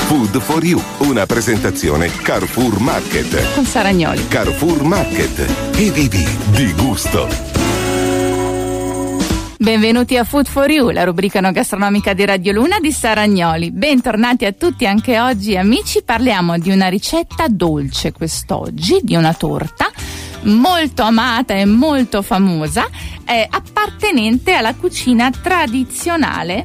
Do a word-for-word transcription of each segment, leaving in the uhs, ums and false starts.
Food for You, una presentazione Carrefour Market. Con Saragnoli. Carrefour Market. E vivi di gusto. Benvenuti a Food for You, la rubrica no gastronomica di Radio Luna di Saragnoli. Bentornati a tutti anche oggi, amici. Parliamo di una ricetta dolce quest'oggi, di una torta molto amata e molto famosa, eh, appartenente alla cucina tradizionale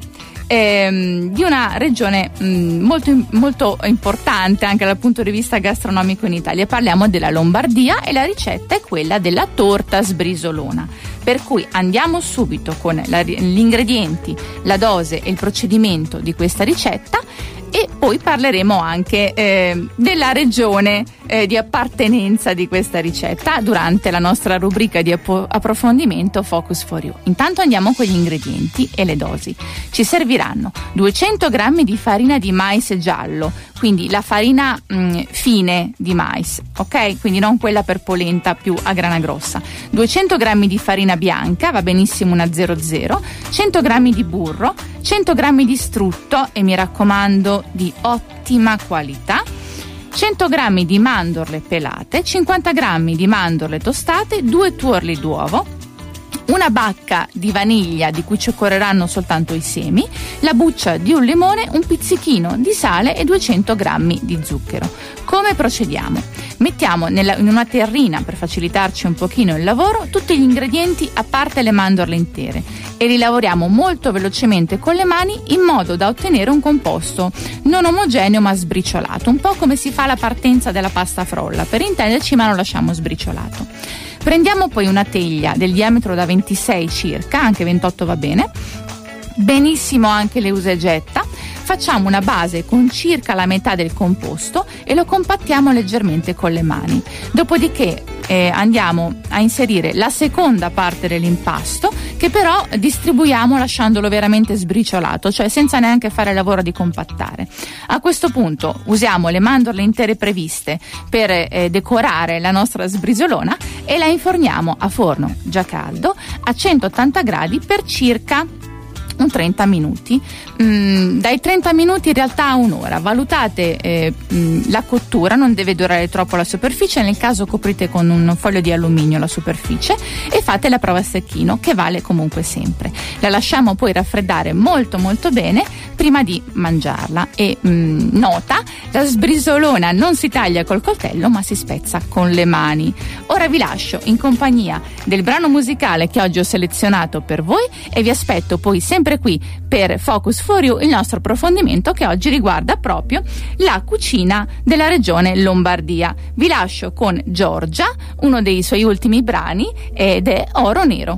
ehm, di una regione mh, molto, molto importante anche dal punto di vista gastronomico in Italia. Parliamo della Lombardia e la ricetta è quella della torta sbrisolona. Per cui andiamo subito con la, gli ingredienti, la dose e il procedimento di questa ricetta e poi parleremo anche eh, della regione eh, di appartenenza di questa ricetta durante la nostra rubrica di app- approfondimento Focus for You. Intanto andiamo con gli ingredienti e le dosi. Ci serviranno duecento grammi di farina di mais giallo, quindi la farina mh, fine di mais, ok? Quindi non quella per polenta più a grana grossa. duecento grammi di farina bianca, va benissimo una zero zero, cento grammi di burro, cento grammi di strutto e mi raccomando di ottima qualità, cento grammi di mandorle pelate, cinquanta grammi di mandorle tostate, due tuorli d'uovo, una bacca di vaniglia di cui ci occorreranno soltanto i semi, la buccia di un limone, un pizzichino di sale e duecento grammi di zucchero. Come procediamo? Mettiamo nella, in una terrina, per facilitarci un pochino il lavoro, tutti gli ingredienti a parte le mandorle intere e li lavoriamo molto velocemente con le mani in modo da ottenere un composto non omogeneo ma sbriciolato, un po' come si fa la partenza della pasta frolla, per intenderci, ma lo lasciamo sbriciolato. Prendiamo poi una teglia del diametro da ventisei circa, anche ventotto va bene, benissimo anche le usa e getta. Facciamo una base con circa la metà del composto e lo compattiamo leggermente con le mani. Dopodiché eh, andiamo a inserire la seconda parte dell'impasto, che però distribuiamo lasciandolo veramente sbriciolato, cioè senza neanche fare il lavoro di compattare. A questo punto usiamo le mandorle intere previste per eh, decorare la nostra sbrisolona e la inforniamo a forno già caldo a centottanta gradi per circa un trenta minuti, mm, dai trenta minuti in realtà a un'ora. Valutate eh, mh, la cottura, non deve durare troppo la superficie, nel caso coprite con un foglio di alluminio la superficie e fate la prova a secchino, che vale comunque sempre. La lasciamo poi raffreddare molto molto bene prima di mangiarla e mh, nota, la sbrisolona non si taglia col coltello ma si spezza con le mani. Ora vi lascio in compagnia del brano musicale che oggi ho selezionato per voi e vi aspetto poi sempre qui per Focus for You, il nostro approfondimento che oggi riguarda proprio la cucina della regione Lombardia. Vi lascio con Giorgia, uno dei suoi ultimi brani, ed è Oro Nero.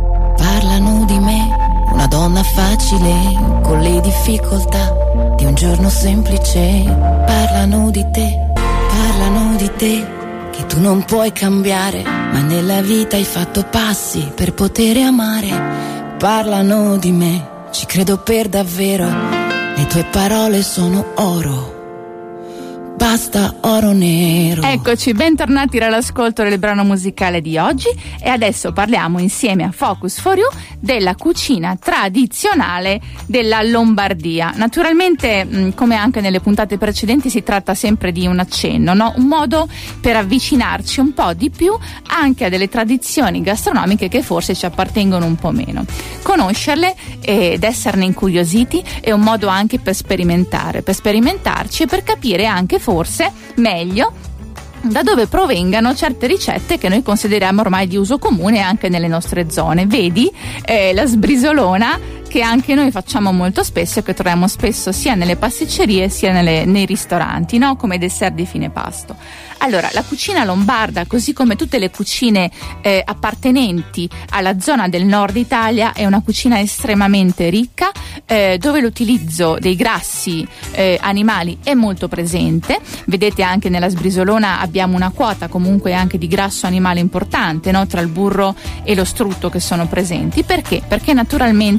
Parlano di me, una donna facile, con le difficoltà di un giorno semplice. Parlano di te, parlano di te, che tu non puoi cambiare, ma nella vita hai fatto passi per poter amare. Parlano di me, ci credo per davvero, le tue parole sono oro, basta oro nero. Eccoci, bentornati all'ascolto del brano musicale di oggi e adesso parliamo insieme a Focus for You della cucina tradizionale della Lombardia. Naturalmente, mh, come anche nelle puntate precedenti, si tratta sempre di un accenno, no? Un modo per avvicinarci un po' di più anche a delle tradizioni gastronomiche che forse ci appartengono un po' meno. Conoscerle ed esserne incuriositi è un modo anche per sperimentare, per sperimentarci e per capire anche forse meglio da dove provengano certe ricette che noi consideriamo ormai di uso comune anche nelle nostre zone. Vedi eh, la sbrisolona, che anche noi facciamo molto spesso e che troviamo spesso sia nelle pasticcerie sia nelle, nei ristoranti, no? Come dessert di fine pasto. Allora, la cucina lombarda, così come tutte le cucine eh, appartenenti alla zona del nord Italia, è una cucina estremamente ricca, eh, dove l'utilizzo dei grassi eh, animali è molto presente. Vedete anche nella sbrisolona abbiamo una quota comunque anche di grasso animale importante, no? Tra il burro e lo strutto che sono presenti. Perché? Perché naturalmente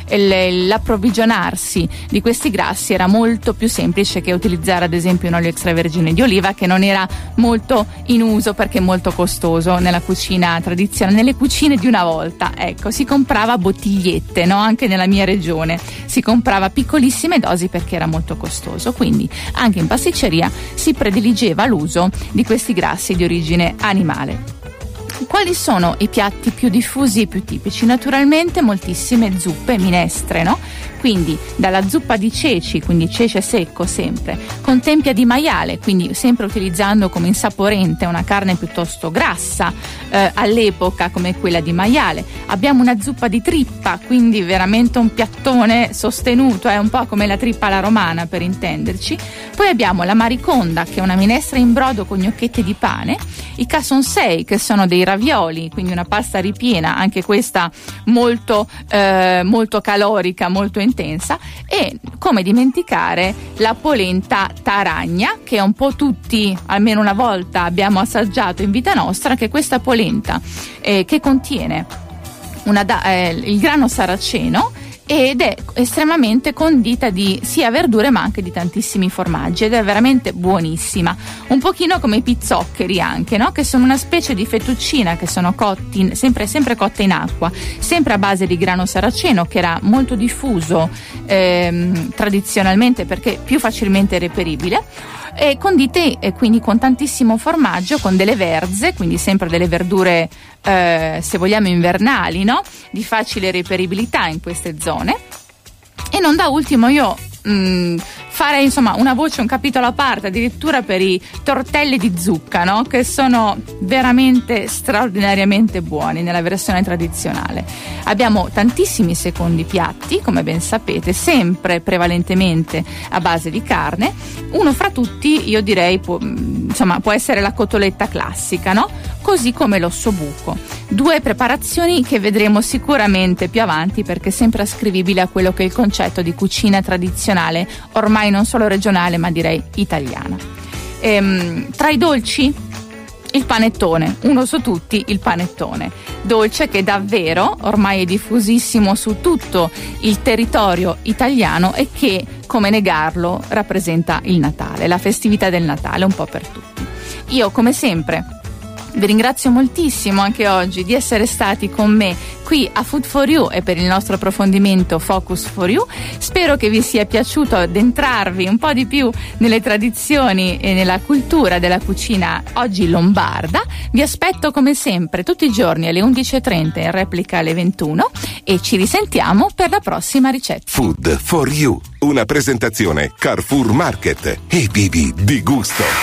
il, l'approvvigionarsi di questi grassi era molto più semplice che utilizzare ad esempio un olio extravergine di oliva, che non era molto in uso perché è molto costoso nella cucina tradizionale, nelle cucine di una volta. Ecco, si comprava bottigliette, no? Anche nella mia regione si comprava piccolissime dosi perché era molto costoso, quindi anche in pasticceria si prediligeva l'uso di questi grassi di origine animale. Quali sono i piatti più diffusi e più tipici? Naturalmente moltissime zuppe, minestre, no? Quindi dalla zuppa di ceci, quindi cece secco sempre, con tempia di maiale, quindi sempre utilizzando come insaporente una carne piuttosto grassa eh, all'epoca come quella di maiale. Abbiamo una zuppa di trippa, quindi veramente un piattone sostenuto, è un po' come la trippa alla romana per intenderci. Poi abbiamo la mariconda, che è una minestra in brodo con gnocchetti di pane, i cassonsei, che sono dei ravioli, quindi una pasta ripiena, anche questa molto, eh, molto calorica, molto intensa, e come dimenticare la polenta taragna, che un po' tutti almeno una volta abbiamo assaggiato in vita nostra, che è questa polenta eh, che contiene una da- eh, il grano saraceno ed è estremamente condita di sia verdure ma anche di tantissimi formaggi, ed è veramente buonissima, un pochino come i pizzoccheri anche, no? Che sono una specie di fettuccina che sono cotti in, sempre, sempre cotte in acqua, sempre a base di grano saraceno, che era molto diffuso ehm, tradizionalmente perché più facilmente reperibile, e condite e quindi con tantissimo formaggio, con delle verze, quindi sempre delle verdure eh, se vogliamo invernali, no? Di facile reperibilità in queste zone. E non da ultimo io mh, farei insomma una voce, un capitolo a parte addirittura per i tortelli di zucca, no? Che sono veramente straordinariamente buoni nella versione tradizionale. Abbiamo tantissimi secondi piatti, come ben sapete, sempre prevalentemente a base di carne. Uno fra tutti io direi può, insomma, può essere la cotoletta classica, no? Così come l'ossobuco. Due preparazioni che vedremo sicuramente più avanti, perché sempre ascrivibile a quello che è il concetto di cucina tradizionale, ormai non solo regionale ma direi italiana. Ehm, tra i dolci, il panettone, uno su tutti, il panettone, dolce che davvero ormai è diffusissimo su tutto il territorio italiano e che, come negarlo, rappresenta il Natale, la festività del Natale un po' per tutti. Io come sempre vi ringrazio moltissimo anche oggi di essere stati con me qui a Food for You e per il nostro approfondimento Focus for You. Spero che vi sia piaciuto addentrarvi un po' di più nelle tradizioni e nella cultura della cucina oggi lombarda. Vi aspetto come sempre tutti i giorni alle undici e trenta, in replica alle ventuno, e ci risentiamo per la prossima ricetta. Food for You, una presentazione Carrefour Market e Bibi di gusto.